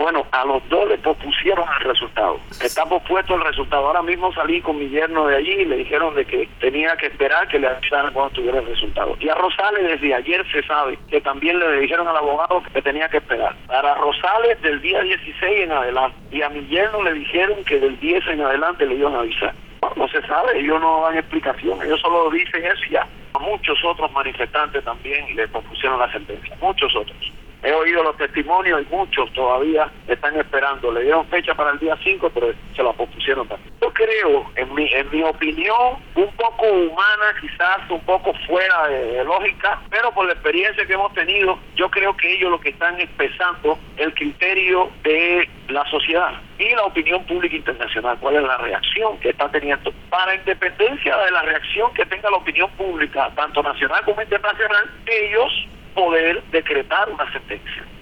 Bueno, a los dos le pospusieron el resultado. Está pospuesto el resultado. Ahora mismo salí con mi yerno de allí y le dijeron de que tenía que esperar que le avisaran cuando tuviera el resultado. Y a Rosales desde ayer se sabe que también le dijeron al abogado que tenía que esperar. Para Rosales del día 16 en adelante. Y a mi yerno le dijeron que del 10 en adelante le iban a avisar. No se sabe, ellos no dan explicación, ellos solo dicen eso y ya. A muchos otros manifestantes también le pospusieron la sentencia, muchos otros. He oído los testimonios y muchos todavía están esperando. Le dieron fecha para el día 5, pero se la pospusieron también. Yo creo, en mi opinión, un poco humana, quizás un poco fuera de lógica, pero por la experiencia que hemos tenido, yo creo que ellos lo que están expresando el criterio de la sociedad y la opinión pública internacional. ¿Cuál es la reacción que está teniendo? Para independencia de la reacción que tenga la opinión pública, tanto nacional como internacional, ellos poder decretar una sentencia.